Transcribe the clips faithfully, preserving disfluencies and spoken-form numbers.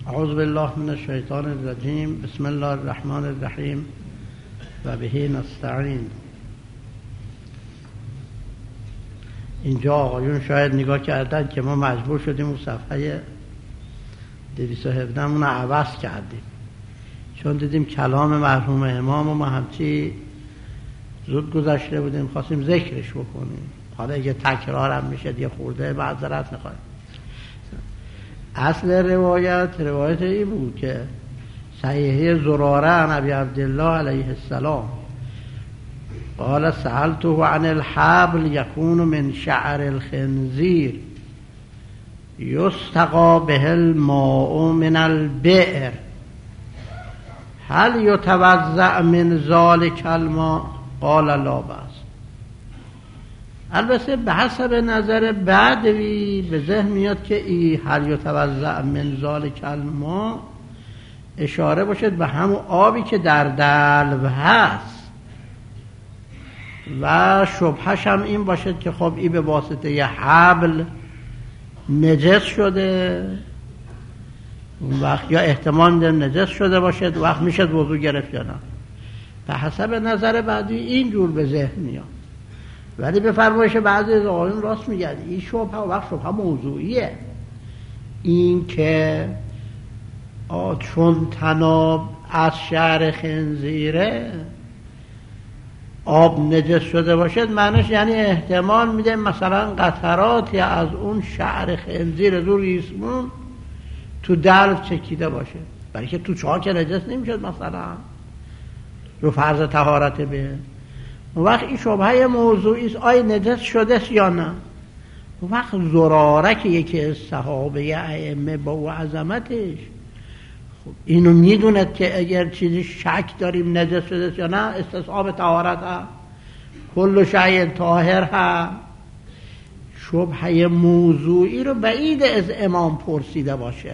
اعوذ بالله من الشیطان الرجیم. بسم الله الرحمن الرحیم و به نستعین. اینجا آقایون شاید نگاه کردن که ما مجبور شدیم اون صفحه دویست و هفده مون رو عوض کردیم، چون دیدیم کلام مرحوم امام و ما همچی زود گذشته بودیم، خواستیم ذکرش بکنیم. حالا اگه تکرار هم میشه یه خورده معذرت میخوایم. اصل روایت روایت ای بود که صحیحه زراره عن ابی عبدالله علیه السلام قال سألته عن الحبل يكون من شعر الخنزير يستقى به الماء من البئر هل يتوضأ من ذلك الماء؟ قال لا بأس. البته به حسب نظر بعدوی به ذهن میاد که ای هل یتوضأ من ذلک الماء اشاره باشد به همون آبی که در دلو هست و شبهش هم این باشد که خب ای به واسطه یه حبل نجس شده، اون وقت یا احتمال نجس شده باشد، وقت میشه وضو گرفت یا نه. به حسب نظر بعدی اینجور به ذهن میاد. ولی به فرمایش بعضی از آقایون راست میگن این شبهه و وقت شبهه موضوعیه. این که چون تناب از شعر خنزیره آب نجس شده باشد، معنیش یعنی احتمال میده مثلا قطراتی از اون شعر خنزیر رو ریسمون تو دلو چکیده باشه، برای که تو چاک نجس نمیشد مثلا رو فرض طهارت به اون وقت این شبهه موضوعی است، آیا نجس شده است یا نه. اون وقت زراره که یکی از صحابه ائمه با او عظمتش خب اینو میدوند که اگر چیزی شک داریم نجس شده است یا نه، استصحاب طهارت ها کل شیء طاهر ها. شبهه موضوعی رو بعید از امام پرسیده باشه.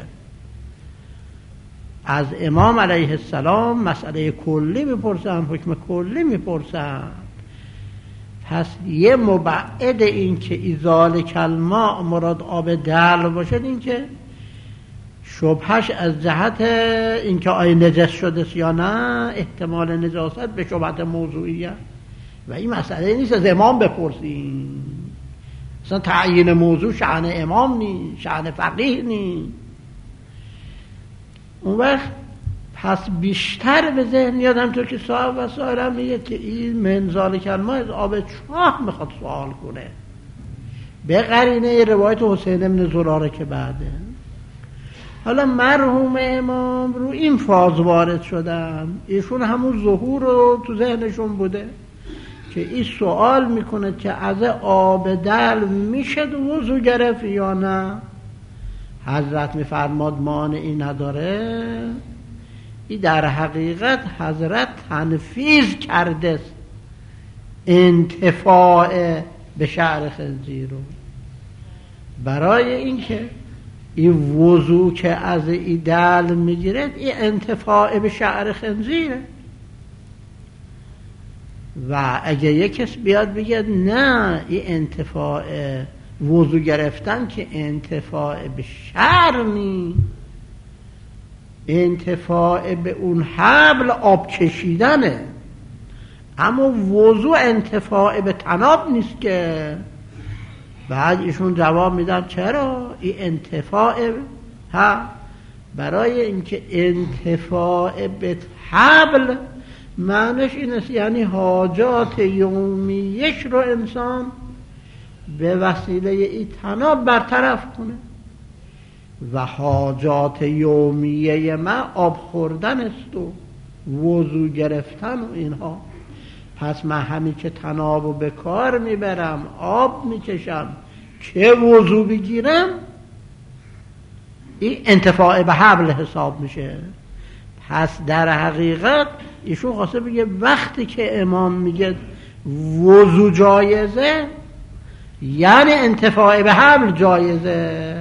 از امام علیه السلام مسئله کلی میپرسن، حکم کلی میپرسن. پس یه مبعد این که ایزال کلماء مراد آب دلو باشد، این که شبهش از جهت این که آیا نجس شده یا نه احتمال نجاست به شبهت موضوعیه و این مسئله نیست از امام بپرسیم. اصلا تعیین موضوع شأن امام نیست، شأن فقیه نیست. اون وقت پس بیشتر به ذهن یادم تو که صاحب و سائرم میگه که این منزال کلمه از آب چاه میخواد سوال کنه به قرینه روایت حسین ابن زراره که بعده. حالا مرحوم امام رو این فاز وارد شدن، ایشون همون ظهور رو تو ذهنشون بوده که این سوال میکنه که از آب دلو میشه وضو گرفت یا نه. حضرت میفرماد مانعی نداره. این در حقیقت حضرت تنفیذ کرده انتفاع به شعر خنزیر رو، برای اینکه این وضو که از این دلو میگیرد این انتفاع به شعر خنزیره. و اگه یک کس بیاد بگه نه این انتفاع وضو گرفتن که انتفاع به شعر نی، انتفاع به اون حبل آب کشیدنه، اما وضو انتفاع به تناب نیست که. بعد ایشون جواب میدن چرا این انتفاع ها برای اینکه انتفاع به حبل معنیش این است یعنی حاجات یومیش رو انسان به وسیله این تناب برطرف کنه و حاجات یومیه ما آب خوردن است و وضو گرفتن و اینها. پس من همین که تناب رو به کار میبرم آب میکشم که وضو بگیرم، این انتفاع به حبل حساب میشه. پس در حقیقت ایشون خواسته بگه وقتی که امام میگه وضو جایزه یعنی انتفاع به حبل جایزه.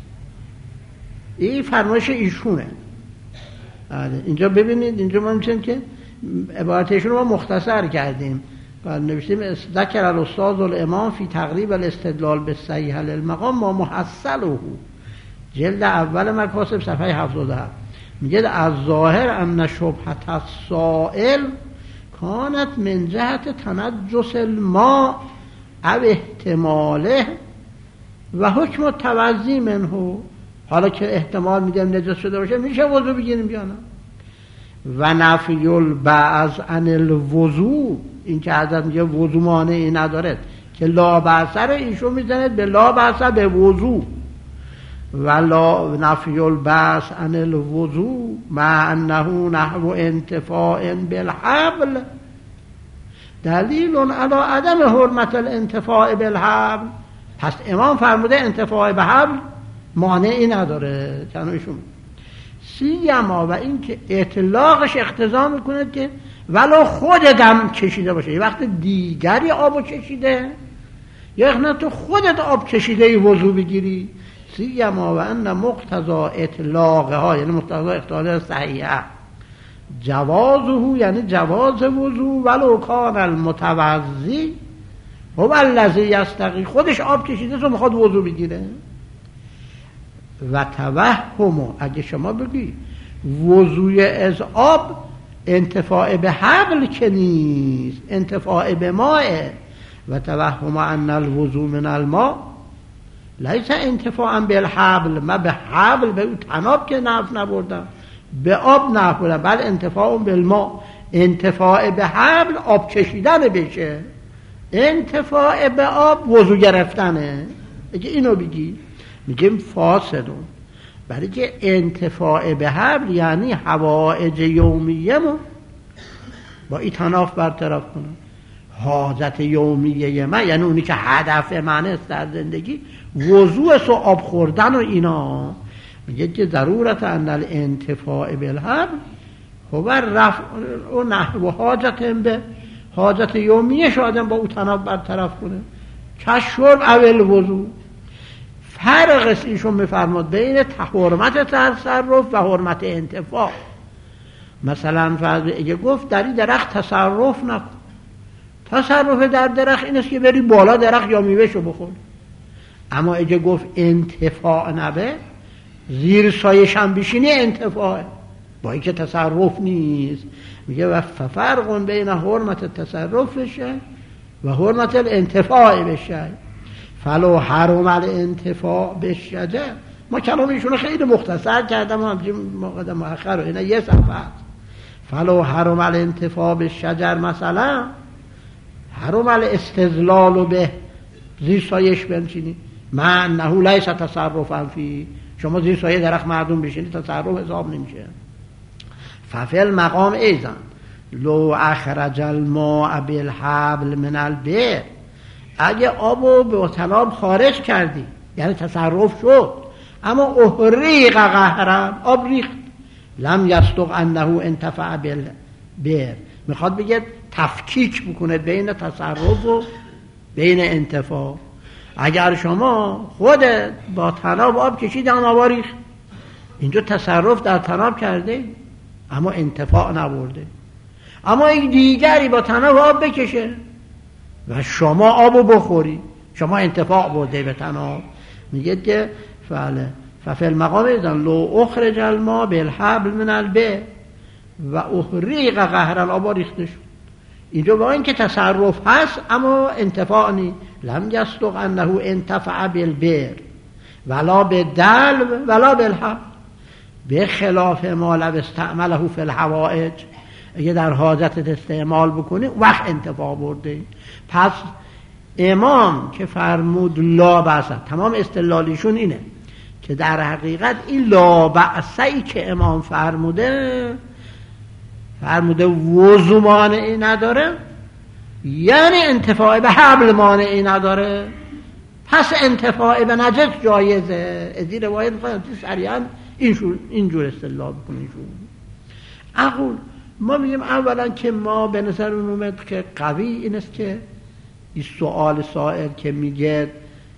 این فرمایش ایشونه. اینجا ببینید، اینجا ما میتونیم که عبارتشون رو مختصر کردیم. نوشتیم ذکر الاستاذ الامام فی تقریب الاستدلال بالصحیح للمقام ما محصله جلد اول مکاسب صفحه هفتاد و هفت میگه از ظاهر ان شبهت السائل کانت من جهت تنجس الماء او احتماله و حکم التوضی منه. حالا که احتمال میدیم نجس شده باشه میشه وضو بگیریم یا نه. و نفی البعض عن الوضو، این که حضرت میگه وضو مانعی نداره که لا بأسر ایشون میزنه به لا بأسر به وضو. و لا نفی البعض عن الوضو مع انه نحو انتفاع بالحبل دلیل علی عدم حرمت الانتفاع بالحبل. پس امام فرموده انتفاع به حبل مانعی نداره کنوشون. سیما و این که اطلاقش اقتضا میکنه که ولو خود دم کشیده باشه، یه وقت دیگری آبو کشیده یا نه تو خودت آب کشیده وضو بگیری. سیما و ان مقتضا اطلاقه ها یعنی مقتضا اختیار صحیحه جوازه یعنی جواز وضو ولو کان المتوضی هو الذی یستقی، خودش آب کشیده تو میخواد وضو بگیره. و توهم اگه شما بگی وضوی از آب انتفاع به حبل که نیست، انتفاع به ماء. و توهم ان الوضو من الماء لیس انتفاعا بالحبل، من به حبل به اون تناب که نفع نبردم به آب نفع بردم، بل انتفاع بالماء، انتفاع به حبل آب کشیدن بشه، انتفاع به آب وضو گرفتنه. اگه اینو بگی میگیم فاسدون، برای که انتفاع به حبل یعنی حوائج یومیه ما با این تناف برطرف کنم. حاجت یومیه من یعنی اونی که هدف من است در زندگی وضوع سو آب خوردن و اینا. میگه که ضرورت ان الانتفاع بالحبل هو رفع و نحو حاجت به حاجت یومیه شادم با او تناف برطرف کنه که شرب اول وضوع. فرق ایشون میفرماد بین حرمت تصرف و حرمت انتفاع. مثلا فرض اگه گفت در این درخت تصرف نکن، تصرف در درخت این است که بری بالا درخت یا میوهشو بخور. اما اگه گفت انتفاع نبه زیر سایش هم بشینی انتفاع با اینکه تصرف نیست. میگه و فرق بین حرمت تصرف بشه و حرمت الانتفاع بشه. فلو حرم الانتفاع بالشجر، ما کلام ایشونو خیلی مختصر کردم و همچنین مقدم مؤخر اینا یه صفحه است. فلو حرم الانتفاع بالشجر مثلا حرم الاستظلال به زیر سایش بنشینی مع انه لیس تصرفا فی، شما زیر سایه درخت مردم بشینی تصرف حساب نمیشه. ففل مقام ایزن لو اخرج الماء بالحبل من البئر، اگه آبو به تناب خارج کردی یعنی تصرف شد اما احریق قهرا آب ریخت، لم یصدق انه انتفع بالبئر، میخواد بگه تفکیک بکنه بین تصرف و بین انتفاع. اگر شما خودت با تناب آب کشید اما آب ریخت، اینجا تصرف در تناب کرده اما انتفاع نبرده. اما یک دیگری با تناب آب بکشه و شما آبو بخوری، شما انتفاع برده به تناب. میگه که فعله ففی المقام ایزن لو اخرج الماء بالحبل من البئر و احریق قهرا آب ریخته شد. اینجا با این که تصرف هست اما انتفاع نی، لم یصدق انه انتفع بالبئر ولا بالدلو ولا بالحبل، به خلاف ما لو استعمله فی الحوائج، اگه در حاجت استعمال بکنی وقت انتفاع برده. پس امام که فرمود لا بأس، تمام استدلالیشون اینه که در حقیقت این لا بأسی که امام فرموده فرموده وضو مانعی نداره یعنی انتفاع به حبل مانعی نداره، پس انتفاع به نجس جایزه. از این روایت میخوایم سریعا اینجور استدلال بکنیم. اقول ما میگیم اولا که ما به نظر اومد که قوی این است که این سؤال سائل که میگه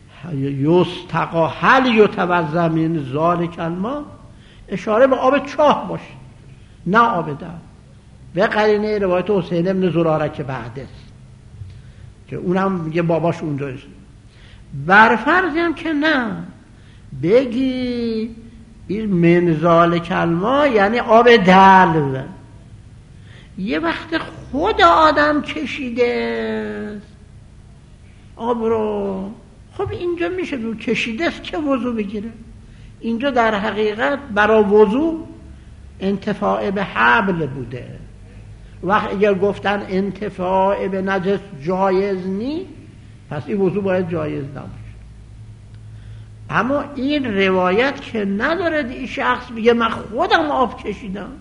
یستقا هل یتوضا من ذالک الماء اشاره به آب چاه باشه نه آب در، به قرینه روایت حسین ابن زراره که بعد است که اونم میگه باباش اونجا است. برفرض هم که نه بگی این منزال کلما یعنی آب دلو، یه وقت خود آدم چشیده آب رو، خب اینجا میشه رو چشیده است که وضو بگیره. اینجا در حقیقت برای وضو انتفاع به حبل بوده. وقت اگر گفتن انتفاع به نجس جایز نی، پس این وضو باید جایز نباشه. اما این روایت که نداره این شخص بگه من خودم آب کشیدم.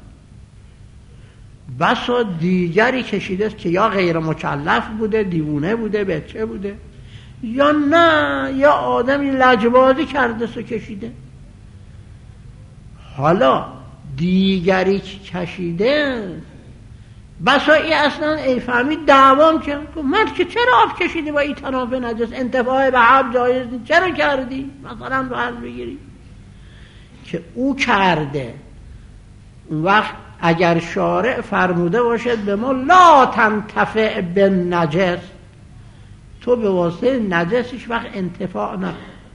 بسا دیگری کشیده است که یا غیر مکلف بوده، دیوونه بوده، بچه بوده، یا نه یا آدمی لجبازی کرده سو کشیده. حالا دیگری کشیده بسا ای اصلا ای فهمید دعوام که من که چرا آب کشیدی با این طناب نجس، انتفاع به حب جایز نیست، چرا کردی؟ مثلا باید بگیری که او کرده. اون وقت اگر شارع فرموده باشد به ما لا تنتفع به نجس، تو به واسطه نجسش وقت انتفاع نکن.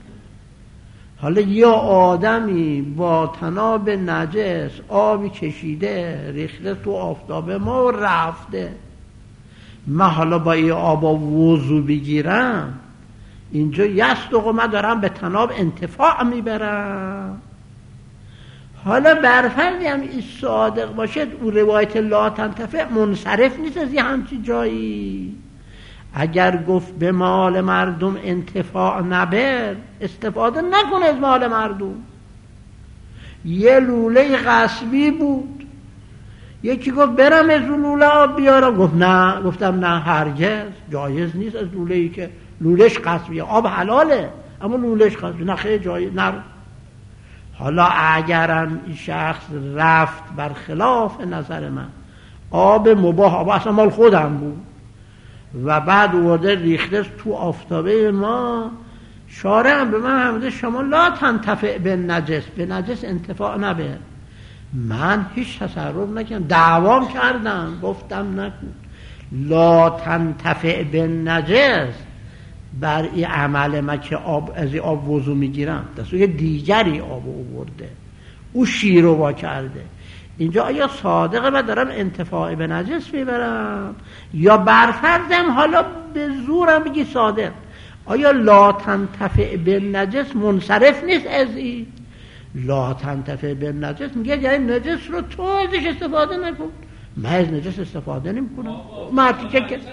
حالا یا آدمی با طناب نجس آبی کشیده ریخته تو آفتاب ما و رفته، من حالا با این آبا وضو بگیرم، اینجا یصدق من دارم به طناب انتفاع میبرم. حالا برفردی هم این صادق باشد، او روایت لا تنتفع منصرف نیست از یه همچی جایی. اگر گفت به مال مردم انتفاع نبر، استفاده نکنه از مال مردم. یه لوله غصبی بود، یکی گفت برم از لوله آب بیارم، گفت نه، گفتم نه هرگز جایز نیست از لوله‌ای که لولهش غصبیه، آب حلاله اما لولهش غصبی، نه خیلی جایز نرو. حالا اگرم این شخص رفت برخلاف نظر من، آب مباح، آب اصلا مال خودم بود و بعد ورده ریخته تو آفتابه ما، شارع هم به من همده شما لا تنتفع به نجس، به نجس انتفاع نبر. من هیچ تصرف نکردم، دعوام کردم، گفتم نکن لا تنتفع به نجس بر این عمل ما که آب از این آب وضو میگیرم، دستوی دیگری آب آورده، او شیر رو وا کرده. اینجا آیا صادقه من دارم انتفاع به نجس میبرم، یا برفرضم حالا به زورم بگی صادق، آیا لا تنتفع به نجس منصرف نیست از این؟ لا تنتفع به نجس میگه یعنی نجس رو تو ازش استفاده نکن. من از نجس استفاده نمی کنم، مرتی که که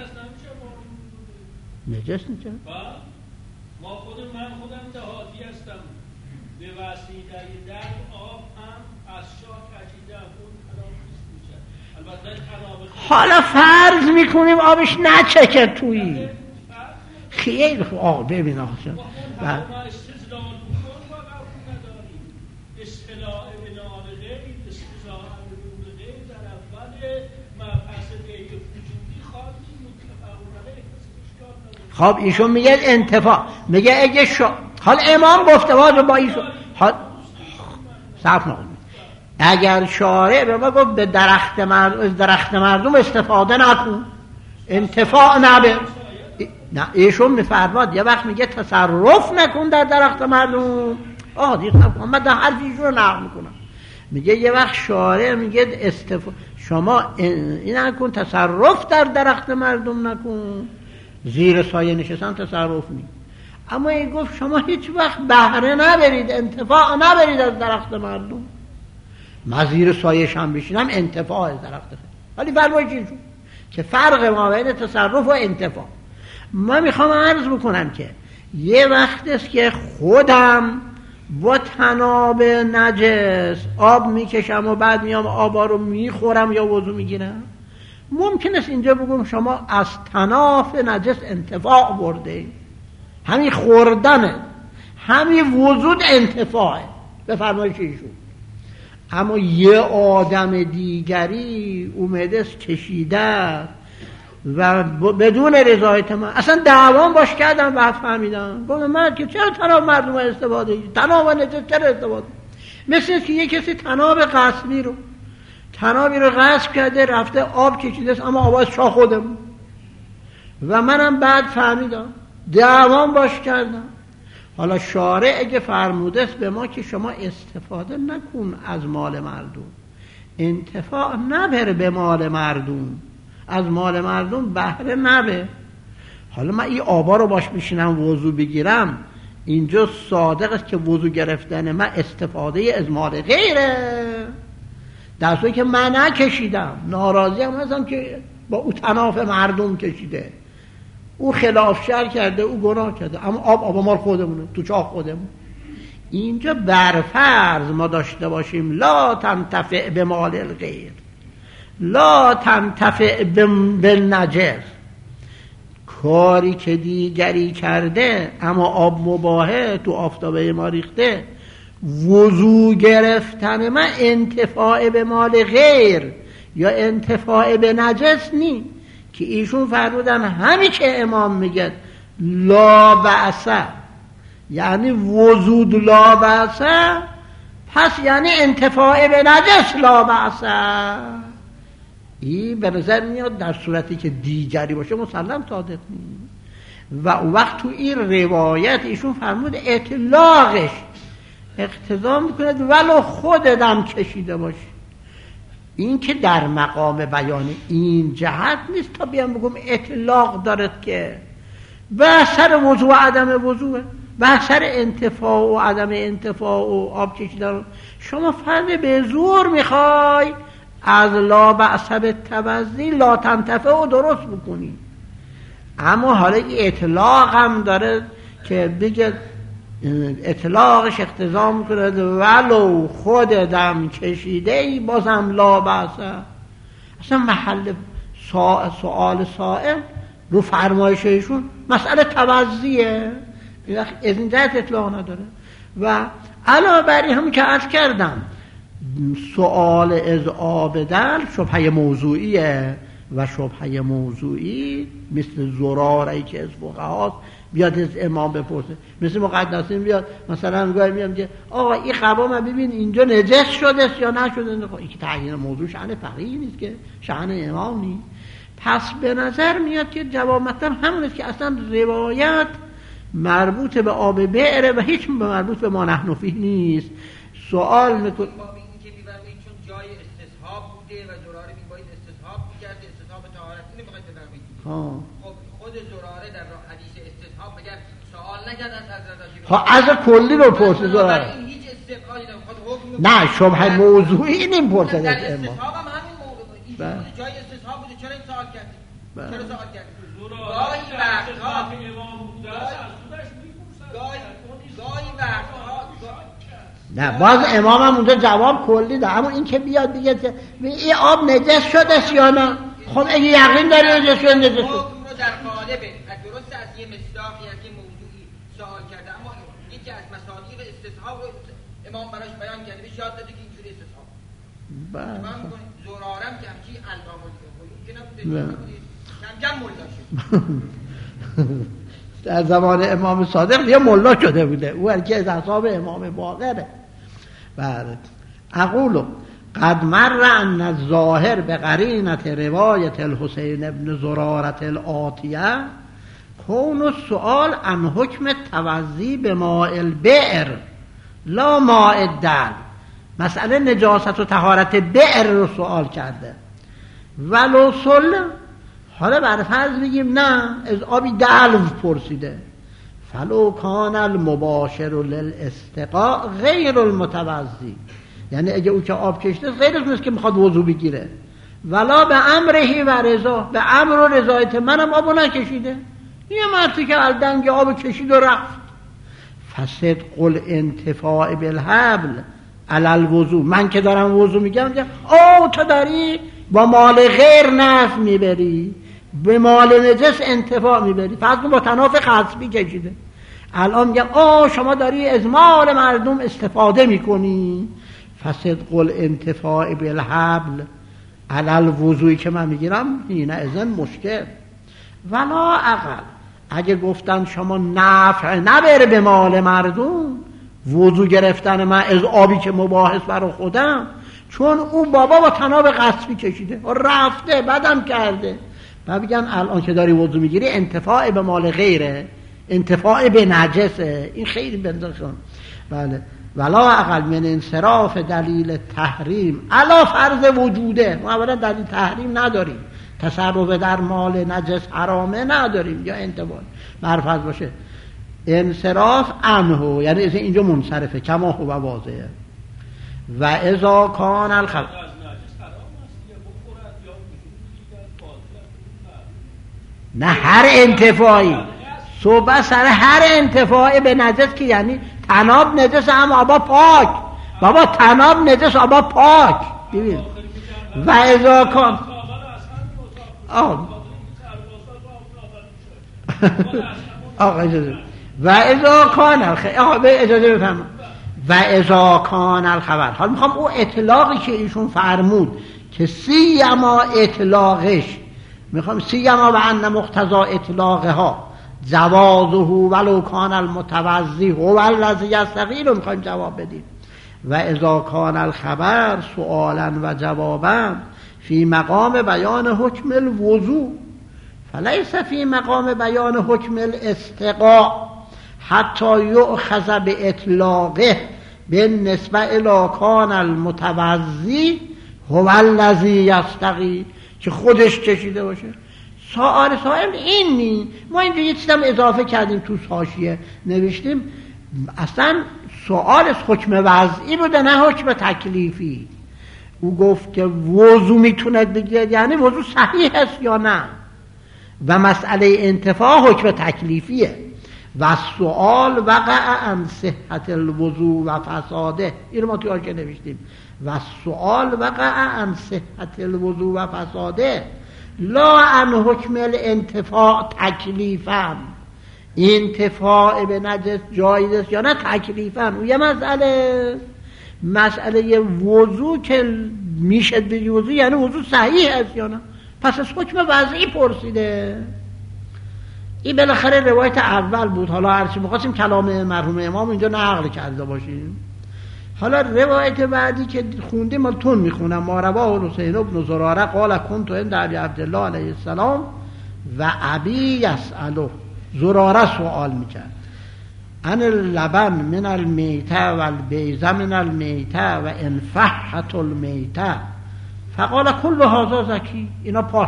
نجس نیست. ما خود من خودم دهاتی هستم، به وسیله درد آب هم از شاه کشیدم، اون حرام نیست میشه. البته حالا فرض میکنیم آبش نچکه تویی، خیلی خوب. آقا ببین آقا جان، خب ایشون میگه انتفاع، میگه اگه شو حال امام گفته واجب با ایشون حال صرف نکنید. اگر شارع به ما گفت به درخت مردم، از درخت مردم استفاده نکن، انتفاع نبر، نه ایشون میفرماد یه وقت میگه تصرف نکن در درخت مردم. آه دیگه نکن، من در حرف ایشون رو نقل میکنم. میگه یه وقت شارع میگه استفاده، شما این نکن، تصرف در درخت مردم نکن، زیر سایه نشستن تصرف نی. اما این گفت شما هیچ وقت بهره نبرید، انتفاع نبرید از درخت مردم. من زیر سایه هم بشینم انتفاع از درخت خیلی. ولی فرمایید چیزون که فرق ما بین تصرف و انتفاع. من میخوام عرض بکنم که یه وقت است که خودم با طناب نجس آب میکشم و بعد میام آبا رو میخورم یا وضو میگیرم. ممکن است اینجا بگم شما از طناب نجس انتفاع برده، همین خوردنه، همین وجود انتفاعه، بفرمایید ایشون. اما یه آدم دیگری اومده است کشیده و بدون رضایت من، اصلا دعوام باش کردم، بعد فهمیدم گفتم من که چرا طناب مردم استفاده، طناب نجس چرا استفاده؟ مثل که یه کسی طناب غصبی رو طنابی رو غصب کرده رفته آب کشیده است، اما آب از شاه خودم و منم بعد فهمیدم، دعوام باش کردم. حالا شارع اگه فرموده است به ما که شما استفاده نکن از مال مردم، انتفاع نبر به مال مردم، از مال مردم بهره نبر. حالا من این آبا رو باش میشینم وضو بگیرم، اینجا صادق است که وضو گرفتن من استفاده از مال غیره، در صورتی که من نکشیدم، ناراضی هم هستم که با او تناف مردم کشیده، او خلاف شر کرده، او گناه کرده، اما آب آب مال خودمونه، تو چاه خودمون. اینجا برفرض ما داشته باشیم لا تنتفع به مال الغیر، لا تنتفع به نجس، کاری که دیگری کرده اما آب مباهه تو آفتابه ما ریخته، وضو گرفتن من انتفاع به مال غیر یا انتفاع به نجس نی، که ایشون فرمودن همین که امام میگه لا بأسه یعنی وضود لا بأسه، پس یعنی انتفاع به نجس لا بأسه. این به نظر میاد در صورتی که دیگری باشه مسلم صادق نیست. و اون وقت تو این روایت ایشون فرمود اطلاقش اقتضا میکنه ولو خودم کشیده باشه. این که در مقام بیان این جهت نیست تا بیام بگم اطلاق دارد که به سر وضوع و عدم وضوعه، به سر انتفاع و عدم انتفاع و آب کشیدن. شما فرد به زور میخوای از لا بأس بالتوضی لا تنتفع و درست بکنی، اما حالا این اطلاق هم داره که بگه اطلاقش اقتضا میکنه ولو خود دم کشیده ای بازم لا بأسه. اصلا محل سوال سائل رو فرمایش ایشون مسئله توضیه، از این جهت اطلاق نداره. و علاوه بر این هم که عرض کردم سوال از آب دل شبهه موضوعیه و شبهه موضوعی مثل زراره‌ای که از فقهاست بیاد از امام بپرسه، مثل مقدسین بیاد مثلا گاهی میگم که آقا این قبا من ببین اینجا نجس شده یا نشده، این که تعیین موضوع شأن فقیه نیست که شأن امام نیست. پس به نظر میاد که جواب مطلب همونه که اصلا روایت مربوط به آب بئر و هیچ مربوط به ما نحن فیه نیست. سوال میکنه جای استصحاب بوده و زراره میباید استصحاب میکرده، استصحاب طهارت اینو میخواید بفرمایید. خب خود زراره در حدیث استصحاب مگر سوال نکرد از حضرت؟ ها از کلی رو پرسه زراره. این هیچ استقالی نمیخواد حکم. نه شبهه موضوعی نمیپرسه از امام. استصحاب هم همین موضوع این جای استصحاب بوده، چرا این سوال کردی؟ چرا سوال کردی؟ گاهی وقتها امام بوده از خودش میپرسه. گاهی گاهی وقتها نه باز امام هم اونجا جواب کلی ده، اما این که بیاد دیگه این آب نجس شده یا نه، خب اگه یقین داری نجس شده نجس شده. حکم رو در قالب درست از یه مصداقی از یه موضوعی سوال کرده، اما یکی از مصادیق استصحاب رو امام براش بیان کرده، بهش یاد داده که اینجوری استصحاب. بله. من میگم زرارم که همچی الهام بود که نبوده، کم کم ملا شد. در زمان امام صادق یه ملا شده بوده، او که از اصحاب امام باقره. بله. اقول قد مر ان الظاهر بقرینه روایت الحسین ابن زرارة الآتیه کون السؤال عن حکم توضی به ماء البئر لا ماء الدلو. مسئله نجاست و طهارت بئر رو سوال کرده. ولو صل، حالا بر فرض بگیم نه از آبی دلو پرسیده، فلو کان المباشر للاستقاء غیر المتوضی، یعنی اگه او که آب کشته غیر از نیست که میخواد وضو بگیره، ولا به امرهی و رضا، به امر و رضایت منم آبو نکشیده، یه مردی که الدنگ آب کشید و رفت. فصدق الانتفاع بالحبل علی الوضو، من که دارم وضو میگم آه تو داری با مال غیر نفع میبری، به مال نجس انتفاع میبری، فرض کن با تناف غصبی کشیده، الان میگم آه شما داری از مال مردم استفاده میکنی. فصدق الانتفاع بالحبل علی الوضوئی که من میگیرم اینه ازن مشکل. ولا اقل اگه گفتن شما نفع نبره به مال مردم، وضو گرفتن من از آبی که مباحث برای خودم، چون اون بابا با تناب غصبی کشیده رفته بدم کرده، و بگن الان که داری وضو میگیری انتفاع به مال غیره، انتفاع به نجسه. این خیلی بنداشون. بله. ولا اقل من انصراف دلیل تحریم علا فرض وجوده. ما اولا دلیل تحریم نداریم، تصرف در مال نجس حرامه نداریم یا انتفاع مرفض باشه. انصراف عنه یعنی اینجا منصرفه کما هو واضحه. و اذا کان الخبر نه هر انتفاعی صحبت سر هر انتفاعی به نجس که یعنی تناب نجس هم آبا پاک. بابا تناب نجس آبا پاک. ببین و اذا کان آه آقا اجازه و اذا کان الخبر آقا به اجازه بفرمایید و اذا کان الخبر. حالا میخوام او اطلاقی که ایشون فرمود که سیما اطلاقش میخوام سیما و ان مقتضا اطلاقها جوازه ولو کان المتوضی هو الذی یستقی رو میخوایم جواب بدیم. و اذا کان الخبر سؤالا و جوابا فی مقام بیان حکم الوضوء فلیس فی مقام بیان حکم الاستقاء حتی یؤخذ به اطلاقه بالنسبه الی کان المتوضی هو الذی یستقی که خودش چشیده باشه. سوال سوال این نی. ما اینجا یه چیزم اضافه کردیم تو حاشیه نوشتیم اصلا سوال حکم وضعی بوده نه حکم تکلیفی. او گفت که وضو میتونه بگیرد یعنی وضو صحیح است یا نه و مسئله انتفاع حکم تکلیفیه. و سوال وقع عن صحت الوضو و فساده این رو ما تو حاشیه نوشتیم. و سوال وقع عن صحت الوضو و فساده لا عن حکم الانتفاع تکلیفا. انتفاع به نجس جایز است یا نه تکلیفا او یه مسئله. مسئله وضو که میشه به وضو یعنی وضو صحیح است یا نه. پس از حکم وضعی پرسیده. این بالاخره روایت اول بود. حالا هرچی می‌خواستیم کلام مرحوم امام اینجا نقل کرده باشیم. حالا روایت بعدی که خوندیم من تون میخونم. ما رواه حسین بن زراره قال كنت عند ابي عبدالله علیه السلام و ابی یسأله. زراره سوال میکرد ان اللبن من المیته و البیضه من المیته و انفحت المیته فقال كل هذا زکی اینا پاک.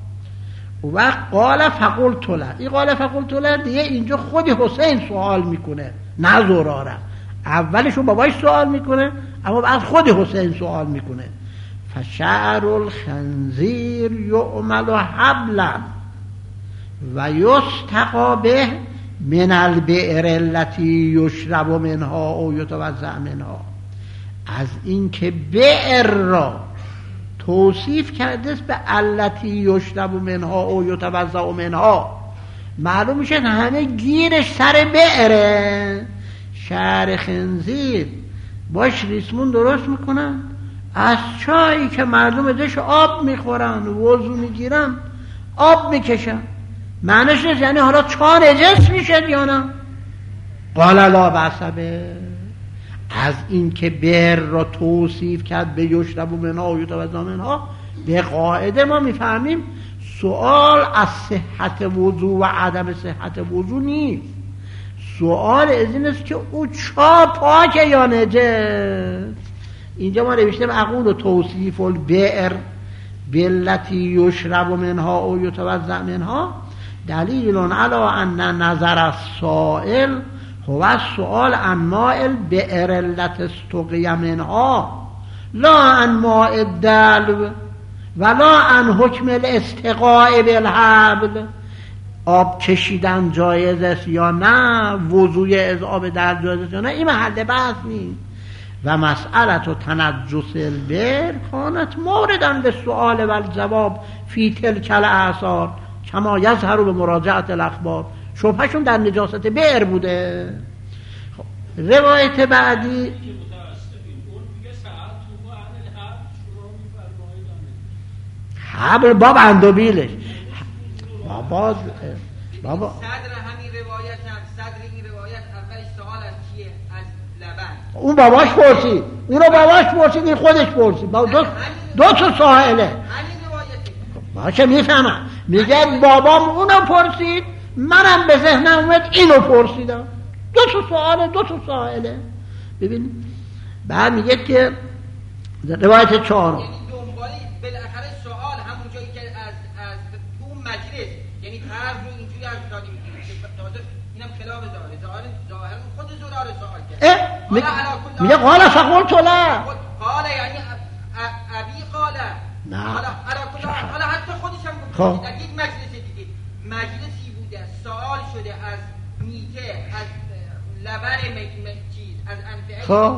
و قال فقلت له این قال فقلت له دیگه اینجا خود حسین سوال میکنه نه زراره. اولشون باباش سوال میکنه اما بعد خود حسین سوال میکنه. فشعر الخنزیر یعمل حبلا و یستقا به من البئر التي یشرب منها او یتوضا منها. از این که بئر را توصیف کرده است به التي یشرب منها او یتوضا منها معلوم میشه همه گیرش سر بئره. شعر خنزیر باش ریسمون درست میکنن از چایی که مردم ازش آب میخورن وضو میگیرن آب میکشن. معنیش نیست یعنی حالا چا نجس میشه یا نه. قال لا بأس به. از این که بر را توصیف کرد به یشرب منها و یتوضا منها به قاعده ما میفهمیم سوال از صحت وضو و عدم صحت وضو نیست. سوال از این است که او چا پاکه یا نجس. اینجا ما نوشتیم اقول توصیف البئر بالتی یشرب منها او یتوضا منها دلیل علی ان نظر السائل هو السؤال عن ماء البئر التي استقی منها لا عن ماء الدلو ولا عن حکم الاستقاء بالحبل. آب کشیدن جایز است یا نه، وضوی از آب در جایز است یا نه، این محل بحث نیست. و مسئله تنجس البئر کانت مورداً به سؤال و الجواب فی تلک الاثار کما یظهر به مراجعه الاخبار. شبهشون در نجاست بئر بوده. روایت بعدی حبل باب اندوبیلش بابا بابا صدر همین روایت هم صدر این روایت اولش سوال از چیه؟ از لبن. اون باباش پرسید، اون رو باباش پرسید، این خودش پرسید. با دو دو تا سائله. همین روایتی باشه میفهمم. میگه بابام اونو پرسید منم به ذهنم اومد اینو پرسیدم. دو تا سواله، دو تا سائله. ببین بعد میگه که روایت چهارم، یعنی دنبالی بالاخره سوال همون جایی که از از تو مجلس، یعنی فرض رو اینجوری از دادی میگه تازه اینم خلاف ظاهر ظاهر ظاهر خود زرار سوال کرد. میگه قال فقلت لا، قال یعنی ابی قال نه حالا حالا حالا حتی خودش هم گفت در یک مجلس دیگه، مجلسی بوده سوال شده از میته، از لبن چیز، از انفعه، خب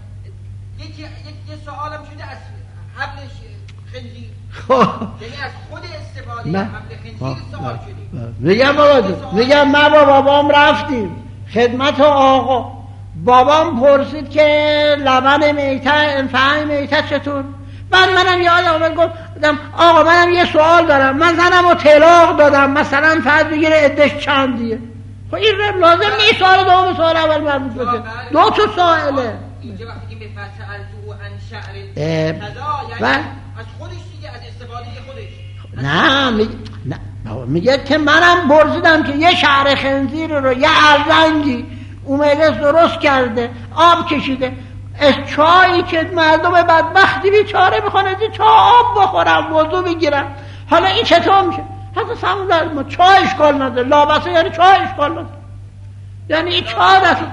یک یک سوالم شده از حبل خنزیر، خب یعنی از خود استفاده از حبل خنزیر سوال شده. میگم بابا میگم ما با بابام رفتیم خدمت آقا، بابام پرسید که لبن میته انفعه میته چطور؟ بعد منم یاد آمد گفتم آقا منم یه سوال دارم، من زنم رو طلاق دادم مثلا فرض بگیره عدش چندیه. خب این لازم نیست سوال دوم سوال اول مربوط بشه، دو تا سائله. اینجا وقتی که به فسألتو عن شعر کذا یعنی از خودش دیگه، از استفاده خودش. نه میگه نه میگه که منم پرسیدم که یه شعر خنزیر رو یه ارزنگی اومده درست کرده آب کشیده، از چایی که مردم بدبختی بیچاره میخوان از چای آب بخورم وضو بگیرم، حالا این چطور میشه؟ حتی سمون در ما چای اشکال نداره، لابسه یعنی چای اشکال نداره، یعنی این چای دست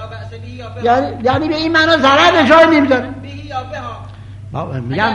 یعنی یعنی به این معنا ضرر به جای نمیذاره. بابا میگم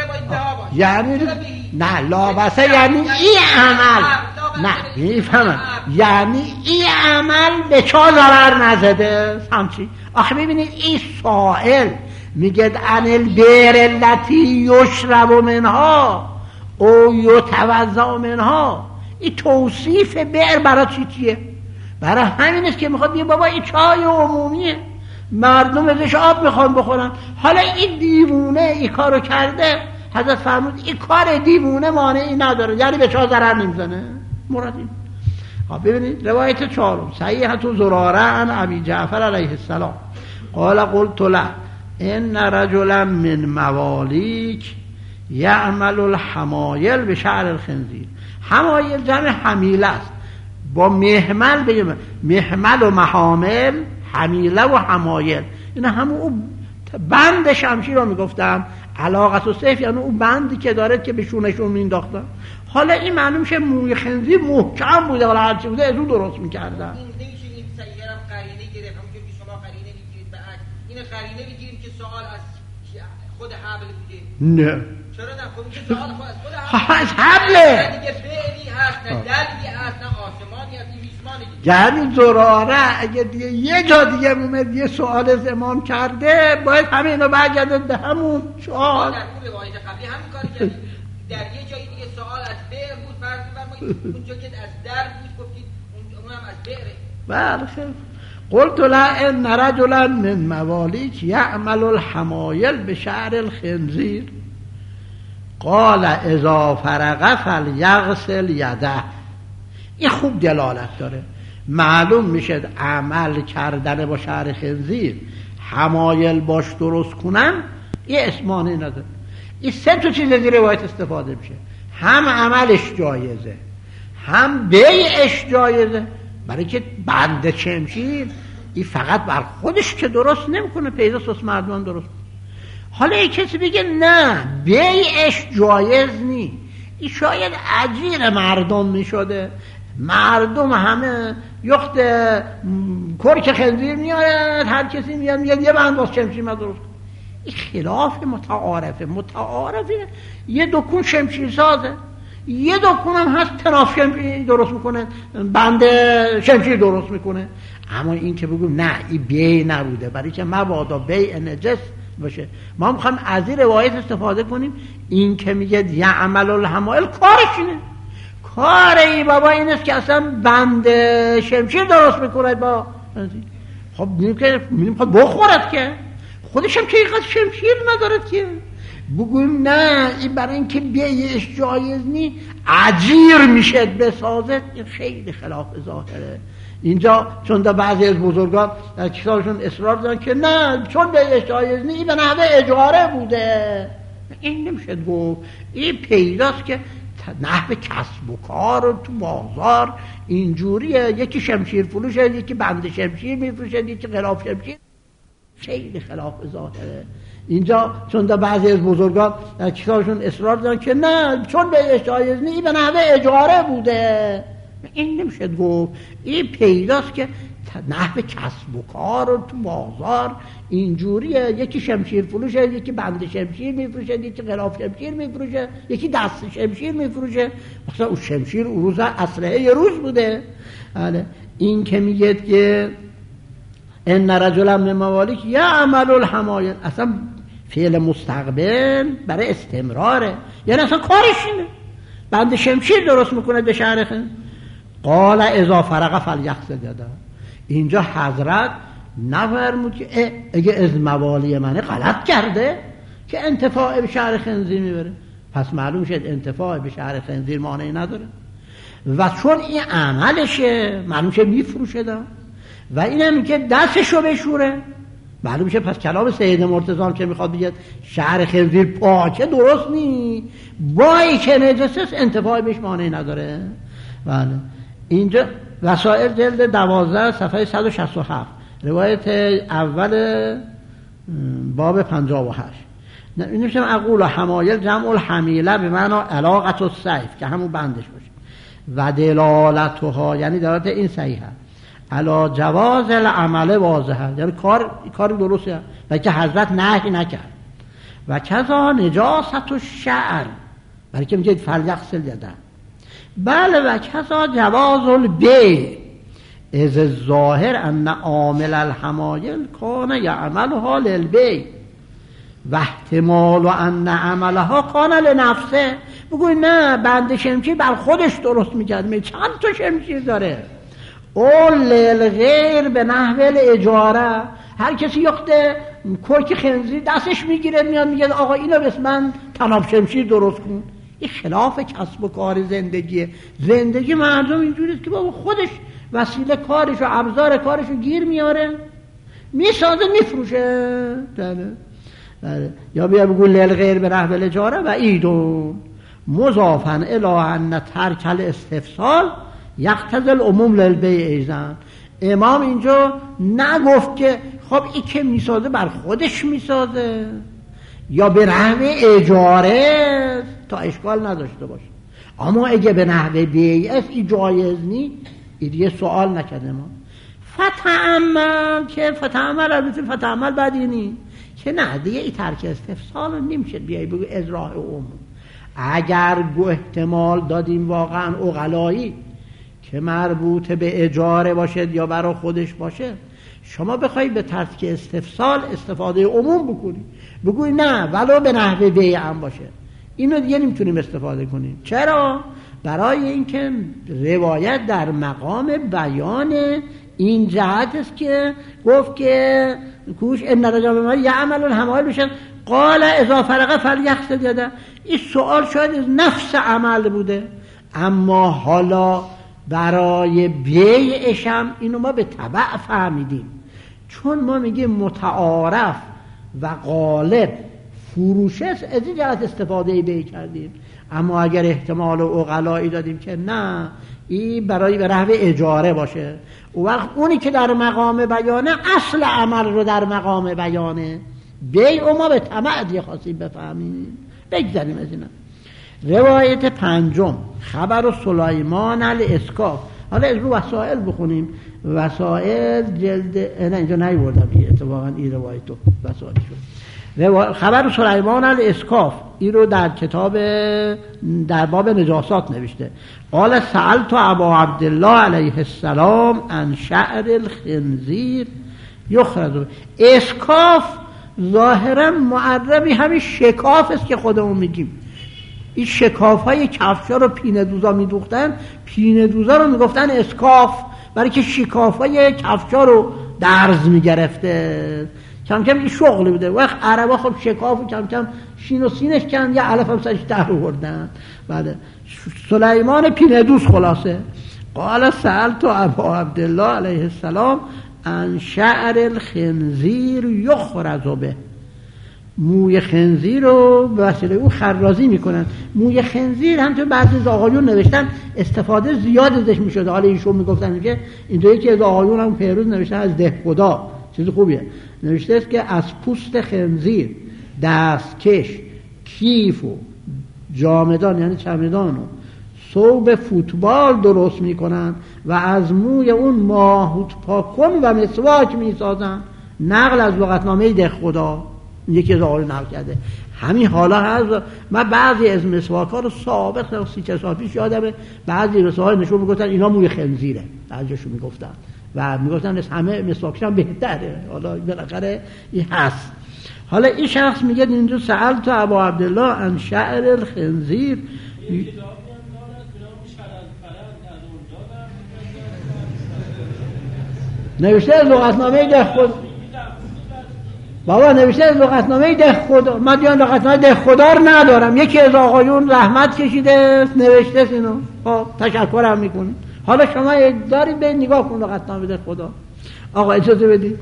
یعنی نه لابسه یعنی این عمل، نه میفهمم یعنی این عمل به چا ضرر نزده سمچی. آخه ببینید این سائل میگه عن البئر التي یشرب منها او یتوضا منها، این توصیف بئر برای چی چیه؟ برای همین است که میخواد بگه بابا این چای عمومیه، مردم ازش آب میخوان بخورن. حالا این دیوونه این کارو کرده، حضرت فرمود این کار دیوونه مانعی نداره، یعنی به چا ضرر نمیزنه. مراد این. خب ببینید روایت چهارم، صحیحة زراره عن ابی جعفر علیه السلام قال قلت له ان رجلا من موالیک یعمل الحمایل به شعر الخنزیر. حمایل جمع حمیله است، با محمل بگیم محمل و محامل، حمیله و حمایل، این همون اون بند شمشیر رو میگفتم، علاقت و سیف یعنی اون بندی که داره که به شونشون مینداختن. حالا این معلوم شه موی خنزیر محکم بوده، حالا هرچی بوده از اون درست میکردن. این نمیشه این سیاره هم قرینه گرفت، همونجور که شما قرینه میگیرید به عکس، این قرینه میگیریم که سوال از خود حبل بوده. نه چرا نه؟ خب این سوال خود از خود حبل، از حبله دیگه فعلی هست، نه دلگی هست، نه آسمانی هست، این میسمانی دیگه. یعنی زراره اگه دیگه یه جا دیگه اومد یه سوال از امام کرده باید همه اینو برگرده به همون سوال. در اون روایت قبلی همین کاری کردید، در یه جایی دیگه سوال از بئر بود، فرض بفرمایید اونجا که از در بود گفتید اون هم از بئره. بله خیلی. قلت له ان رجلا من موالیک یعمل الحمایل بشعر الخنزیر قال اذا فرغ فلیغسل یده. این خوب دلالت داره، معلوم میشه عمل کردن با شعر خنزیر حمایل باش درست کنن یه اسمانه نداره. این سه تا چیز از روایت استفاده میشه، هم عملش جایزه، هم بیعش جایزه، برای که بند شمشیر این فقط بر خودش که درست نمیکنه، پیدا سوس مردمان درست. حالا یک کسی بگه نه بیعش جایز نی، این شاید اجیر مردم میشده، مردم همه یخت کرک خنزیر میارد، هر کسی میاد میاد یه بند باز شمشیر ما درست. این خلاف متعارفه. متعارفه یه دکون شمشیر سازه، یه دکون هم هست تناف شمشیر درست میکنه، بند شمشیر درست میکنه. اما این که بگم نه این بیع نبوده، برای که مبادا بیع نجس باشه. ما میخوایم از این روایت استفاده کنیم، این که میگه یعمل الحمایل کارش اینه، کار ای بابا این است که اصلا بند شمشیر درست میکنه با خب میگیم که میگیم خب بخورد که خودش هم که اینقدر شمشیر ندارد که بگویم نه این برای اینکه بیعش جایز نی اجیر میشه بسازد، این خیلی خلاف ظاهره. اینجا چون در بعضی از بزرگان در کتابشون اصرار دارن که نه چون بیعش جایز نی این به نحوه اجاره بوده، این نمیشه گفت. این پیداست که نحو کسب و کار و تو بازار اینجوریه، یکی شمشیر فروشه، یکی بند شمشیر میفروشه، یکی غلاف شمشیر، خیلی خلاف ظاهره. اینجا چون در بعضی از بزرگان در کتابشون اصرار دارن که نه چون به جایز نیست به نحوه اجاره بوده، این نمیشه گفت. این پیداست که نحو کسب و کار و تو بازار اینجوریه، یکی شمشیر فروشه، یکی بند شمشیر میفروشه، یکی غلاف شمشیر میفروشه، یکی دست شمشیر میفروشه. مثلا اون شمشیر اون روز اسلحه یه روز بوده. آره این که میگه که ان رجلا من موالیک یعمل الحمایل، اصلا فعل مستقبل برای استمراره، یعنی اصلا کارش اینه بند شمشیر درست میکنه به شهرخه. قال اذا فرغ فلیغسل یده، اینجا حضرت نفرمود که اگه از موالی منه غلط کرده که انتفاع به شهر خنزیر میبره، پس معلوم شد انتفاع به شهر خنزیر مانعی نداره و چون این عملشه معلوم شد میفروشه دا و اینم که دستشو بشوره معلوم شد. پس کلام سید مرتضی که میخواد بگه شهر خنزیر پاکه درست نی، بایی که نجسه انتفاع بهش مانعی نداره. بله اینجا وسائل جلد دوازده صفحه صد و شصت و هفت روایت اول باب پنجاه و هشت این میشه اقول حمایل جمع الحمیله به معنی علاقت السیف که همون بندش باشه و دلالتها یعنی دلالت این صحیحه علا جواز العمل واضحه، یعنی کار کار درسته و که حضرت نهی نکرد. و کذا نجاست الشعر برای که میگه فلیغسل یده. بله و کذا جواز البیع از الظاهر ان عامل الحمایل کان یعملها للبیع و احتمال ان عملها کان لنفسه. بگوی نه بند شمشیر بر خودش درست میکرد، می چند تا شمشیر داره. اول للغیر به نحو الاجاره، هر کسی یخته کرک خنزیر دستش میگیره میاد میگه آقا اینو بس من تناب شمشیر درست کن. این خلاف کسب و کار زندگیه. زندگی مردم اینجوریست که بابا خودش وسیله کارش و ابزار کارش رو گیر میاره میسازه میفروشه. داره. داره. یا بیا بگو للغیر به نحو الاجاره و ایدون مضافن الی ان ترک الاستفسال یقتضی العموم للبیع ایضا. امام اینجا نگفت که خب این که میسازه بر خودش میسازه یا به نحو اجاره تا اشکال نداشته باشه، اما اگه به نحو بیع است این جایز نیست. این دیگه سوال نکرده ما فتعمل که فتعمل البته فتعمل بدی نیست که نه دیگه این ترک استفسال نمیشه بیایی بگو اجراح عموم. اگر گو احتمال دادیم واقعا عقلایی که مربوط به اجاره باشد یا برای خودش باشه، شما بخوایی به ترک استفسال استفاده عموم بکنی بگوی نه ولو به نحو بیع هم باشه، اینو دیگه نمیتونیم استفاده کنیم. چرا؟ برای اینکه روایت در مقام بیان این جهت است که گفت که کوش ان رجل ما یعمل الحمایل بشن قال اذا فرغ فلیغسل یده. این سوال شاید از نفس عمل بوده، اما حالا برای بیعش هم اینو ما به تبع فهمیدیم، چون ما میگیم متعارف و غالب فروش است از این جهت استفاده بیع کردیم. اما اگر احتمال و عقلایی دادیم که نه این برای به نحو اجاره باشه، اون وقت اونی که در مقام بیانه اصل عمل رو در مقام بیانه بیع و ما به تبع دیگه خواستیم بفهمیم. بگذاریم از اینا. روایت پنجم خبر سلیمان الاسکاف. حالا از رو وسائل بخونیم. وسائل جلد نه اینجا نیوردم اتفاقا این روایتو وسائل شد. خبر سلیمان الاسکاف این رو در کتاب در باب نجاسات نوشته. قال سألت ابا عبدالله علیه السلام عن شعر الخنزیر یخرج. اسکاف ظاهرا معربی همین شکاف است که خودمون میگیم. این شکاف های کفشا رو پینه دوزا میدوختن، پینه دوزا رو میگفتن اسکاف، برای که شکاف های کفشا رو درز میگرفته. کم کم این شغلی بوده. وقت عربا خب شکاف و کم کم شین و سینش کن یا علف هم سرش در آوردن. بعد سلیمان پینه دوز خلاصه. قال سألت ابا عبدالله علیه السلام عن شعر الخنزیر یخرج به. موی خنزیر رو به وسیله او خرازی میکنن. موی خنزیر همچون بعضی از آقایون نوشتن استفاده زیاد ازش میشده. حالا ایشون میگفتن که این دو یکی از آقایون هم پیروز نوشتن از دهخدا، چیز خوبیه، نوشته است که از پوست خنزیر دستکش، کیف و جامدان یعنی چمدان و ثوب فوتبال درست میکنن و از موی اون ماهوت پاکن و مسواک میسازن. نقل از لغتنامه دهخدا، یکی از آقایون نقل کرده. همین حالا هست. من بعضی از مسواک ها رو سابق سی چه سال پیش یادمه بعضی مسواک نشون میگفتن اینا موی خنزیره، بعضیشون میگفتن و میگفتن از همه مسواکش هم بهتره. حالا بالاخره این هست. حالا این شخص میگه اینجا سألت ابا عبدالله عن شعر الخنزیر، نوشته از لغتنامه دهخدا. بابا نوشته از لغتنامه دهخدا. من دیگه لغتنامه دهخدا رو ندارم، یکی از آقایون رحمت کشیده نوشته اینو. خب تشکرم میکنم. حالا شما دارید به نگاه کن لغتنامه دهخدا. آقا اجازه بدید.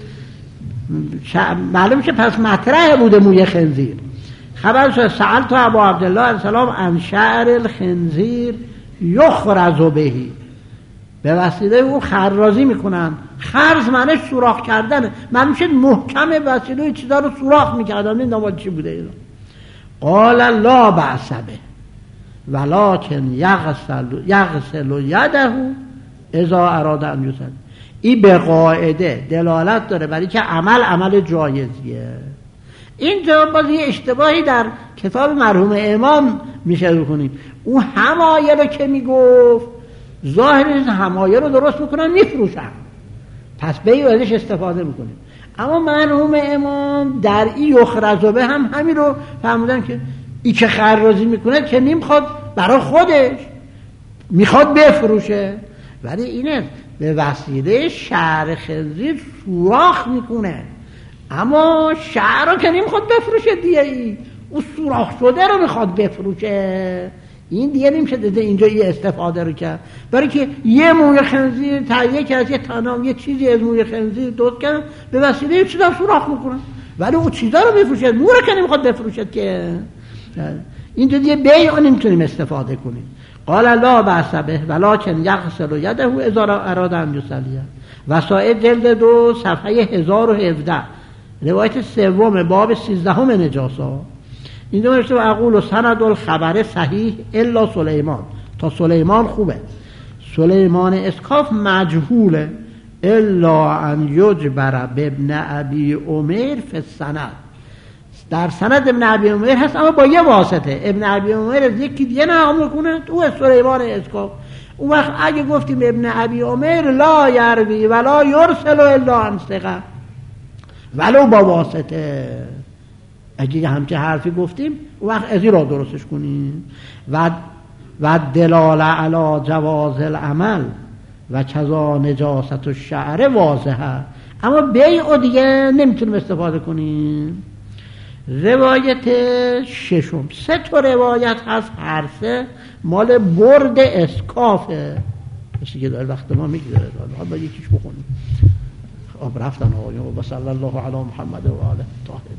معلوم شه پس مطرح بوده موی خنزیر. خبر شد سألت ابا عبدالله علیه السلام عن شعر الخنزیر یخرز بهی، به وسیله او خرازی میکنن. خرز معنیش سوراخ کردنه. معلوم شد محکم وسیله چیزا رو سوراخ میکردن. این نوال چی بوده اینا؟ قال لا بأس به ولکن یغسل یغسل یده اذا اراد ان یصلی. این به قاعده دلالت داره برای که عمل عمل جایزیه. اینجا باز یه اشتباهی در کتاب مرحوم امام میشه بکنیم. او همایه رو که میگفت ظاهرش همایه رو درست میکنن میفروشن، پس به این ازش استفاده میکنیم. اما مرحوم امام در این یخرزبه هم همین رو فهمیدن که این که خرازی میکنه که نمیخواد برای خودش، میخواد بفروشه، ولی اینه به وسیله شعر خنزیر سوراخ میکنه. اما شعر رو که نمیخواد بفروشه دیگه، ای او سوراخ شده رو میخواد بفروشه. این دیگه نمیشه دیده اینجا یه استفاده رو کرد، برای که یه موی خنزیر تهیه کرد، یه تنام یه چیزی از موی خنزیر دوست کرد، به وسیله یه چیزا سوراخ میکنه، ولی او چیزا رو میفروشه، مو رو که نمیخواد بفروشد که. اینجا دیگه بیع رو نمیتونیم استفاده کنیم. قال لا بأس به ولکن یغسل یده اذا اراد ان یصلی. وسائل جلد دو صفحه هزار و هفده، روایت سوم باب سیزدهم نجاسا. اینجا نوشته و اقول و سند الخبر صحیح الا سلیمان. تا سلیمان خوبه، سلیمان اسکاف مجهوله الا ان یجبر بابن ابی عمر فی السند. در سند ابن ابی عمر هست اما با یه واسطه. ابن ابی عمر از یکی دیگه نقل میکنه، او سلیمان اسکاف. اون وقت اگه گفتیم ابن ابی عمر لا یروی ولا یرسل الا عن ثقه ولو با واسطه، اگه همچه حرفی گفتیم اون وقت از این را درستش کنیم. و و دلاله علی جواز العمل و کذا نجاست الشعر واضحه. اما بیع دیگه نمیتونیم استفاده کنیم. روایت ششم، سه تا روایت هست، هر سه مال برد اسکافه. مثل که داره وقت ما میگذاره، حالا با یکیش بخونیم. خب رفتن آقایون. و صلی الله علی محمد و آله طاهرین.